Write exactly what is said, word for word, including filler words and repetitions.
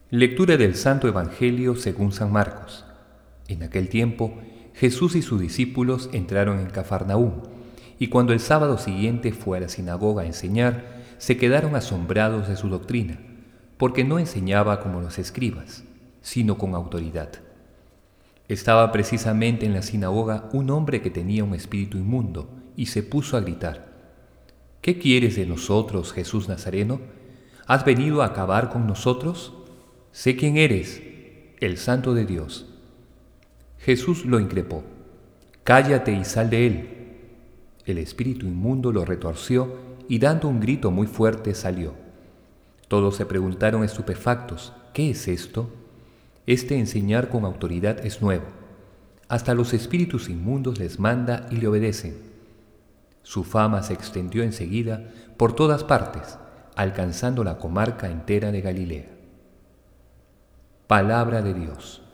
Lectura del Santo Evangelio según San Marcos. En aquel tiempo, Jesús y sus discípulos entraron en Cafarnaúm, y cuando el sábado siguiente fue a la sinagoga a enseñar, se quedaron asombrados de su doctrina, porque no enseñaba como los escribas, sino con autoridad. Estaba precisamente en la sinagoga un hombre que tenía un espíritu inmundo, y se puso a gritar: ¿Qué quieres de nosotros, Jesús Nazareno? ¿Has venido a acabar con nosotros? Sé quién eres, el Santo de Dios. Jesús lo increpó: Cállate y sal de él. El espíritu inmundo lo retorció y dando un grito muy fuerte salió. Todos se preguntaron estupefactos: ¿Qué es esto? Este enseñar con autoridad es nuevo. Hasta los espíritus inmundos les manda y le obedecen. Su fama se extendió enseguida por todas partes, alcanzando la comarca entera de Galilea. Palabra de Dios.